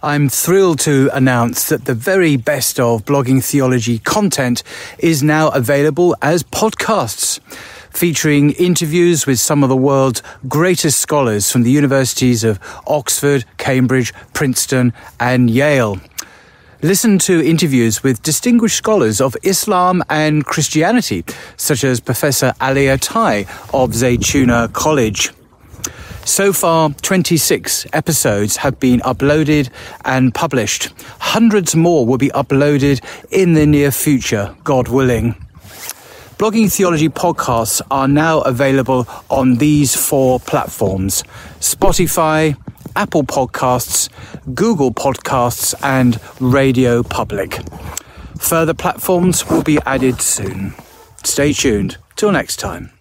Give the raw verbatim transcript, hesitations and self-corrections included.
I'm thrilled to announce that the very best of Blogging Theology content is now available as podcasts, featuring interviews with some of the world's greatest scholars from the universities of Oxford, Cambridge, Princeton, and Yale. Listen to interviews with distinguished scholars of Islam and Christianity, such as Professor Ali Attai of Zaytuna College. So far, twenty-six episodes have been uploaded and published. Hundreds more will be uploaded in the near future, God willing. Blogging Theology podcasts are now available on these four platforms: Spotify, Apple Podcasts, Google Podcasts, and Radio Public. Further platforms will be added soon. Stay tuned. Till next time.